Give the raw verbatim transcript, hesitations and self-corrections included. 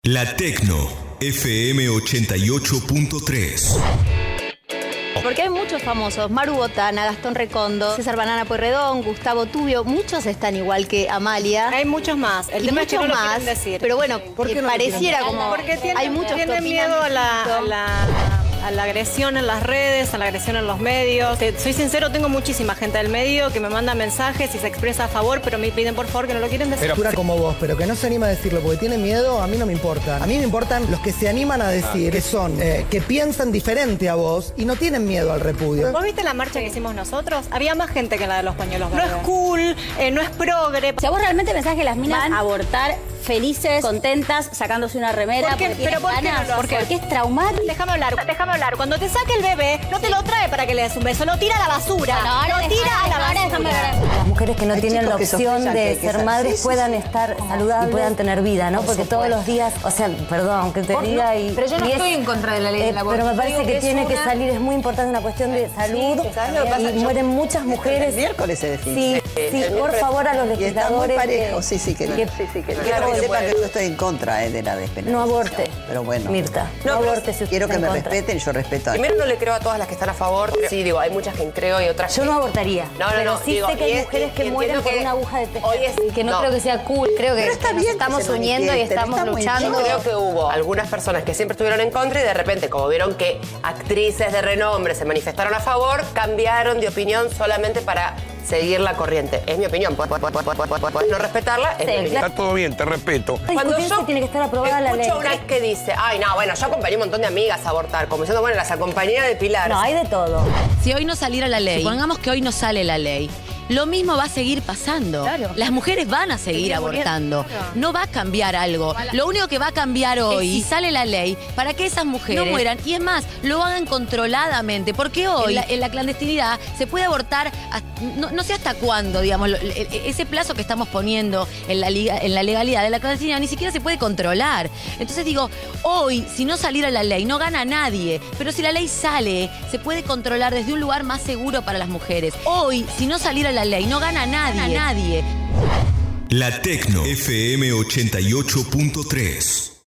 La Tecno, F M ochenta y ocho punto tres. Porque hay muchos famosos, Maru Botana, Gastón Recondo, César Banana Pueyrredón, Gustavo Tubio, muchos están igual que Amalia. Hay muchos más, el y tema es que no lo más, quieren decir. Pero bueno, ¿Por qué eh, no lo pareciera quieren como Porque tienen, hay muchos que tienen opinan miedo a la, distinto. a, la, a la agresión en las redes, a la agresión en los medios. Te, soy sincero, tengo muchísima gente del medio que me manda mensajes y se expresa a favor, pero me piden por favor que no lo quieren decir. Pero postura como vos, pero que no se anima a decirlo porque tiene miedo, a mí no me importa. A mí me importan los que se animan a decir, que son, eh, que piensan diferente a vos y no tienen miedo al repudio. ¿Vos viste la marcha que hicimos nosotros? Había más gente que la de los pañuelos verdes. No es cool, eh, no es progre. Si a vos realmente pensás que las minas van a abortar felices, contentas, sacándose una remera, ¿Por qué? porque ¿Pero tienen por qué ganas, no lo porque, hacen? porque es traumático. Déjame hablar, déjame hablar. Cuando te saque el bebé, no te lo trae para que le des un beso, lo tira a la basura. Bueno, ahora lo tira dejá- a la ahora déjame basura. ver. Las mujeres que no Hay tienen la chicos que opción sospechan que de hay que ser ser- madres sí, sí, puedan sí. estar saludables y puedan tener vida, ¿no? Porque todos los días, o sea, perdón, que te diga y... Pero yo no y es- estoy en contra de la ley eh, del aborto. Pero me Yo parece digo que, que es tiene que una- salir, es muy importante una cuestión de salud ¿sabes lo que pasa? y Yo- mueren muchas El mujeres. miércoles se define. Sí, sí, por favor a los Y está muy legisladores parejo, que- sí, sí, que, que- sí, sí, que que- quiero que que- sepan que yo estoy en contra eh, de la despenalización. No aborte. Pero bueno. Mirta, no, No, pero aborte si usted quiero está que me en contra. respeten y yo respeto a Primero no le creo a todas las que están a favor. Sí, digo, hay muchas que creo y otras Yo que... no abortaría, No, no, pero no, sí digo, sé que y hay es- mujeres y- que y mueren entiendo por que una aguja de tejer. hoy es- Que no, No. creo que sea cool, creo que Pero está nos bien que estamos se uniendo y manifiesten, estamos está muy luchando. bien. Yo creo que hubo algunas personas que siempre estuvieron en contra y de repente, como vieron que actrices de renombre se manifestaron a favor, cambiaron de opinión solamente para seguir la corriente. Es mi opinión. Puedes no respetarla, es mi opinión. Está todo bien, te respeto. Cuando Discutirse yo tiene que estar aprobada la ley. escucho una que dice, ay, no, bueno, yo acompañé un montón de amigas a abortar, como diciendo, bueno, las acompañé de Pilar. No, hay de todo. Si hoy no saliera la ley, supongamos que hoy no sale la ley, lo mismo va a seguir pasando. Claro. Las mujeres van a seguir Seguir muriendo, abortando. claro. No va a cambiar algo. Lo único que va a cambiar hoy, si sale la ley, para que esas mujeres no mueran. Y es más, lo hagan controladamente. Porque hoy, en la, en la clandestinidad, se puede abortar, hasta- no, no sé hasta cuándo, digamos, lo- e- e- ese plazo que estamos poniendo en la, liga- en la legalidad de la clandestinidad, ni siquiera se puede controlar. Entonces digo, hoy, si no saliera la ley, no gana nadie. Pero si la ley sale, se puede controlar desde un lugar más seguro para las mujeres. Hoy, si no saliera la ley, no gana nadie. nadie. La Tecno, F M ochenta y ocho punto tres.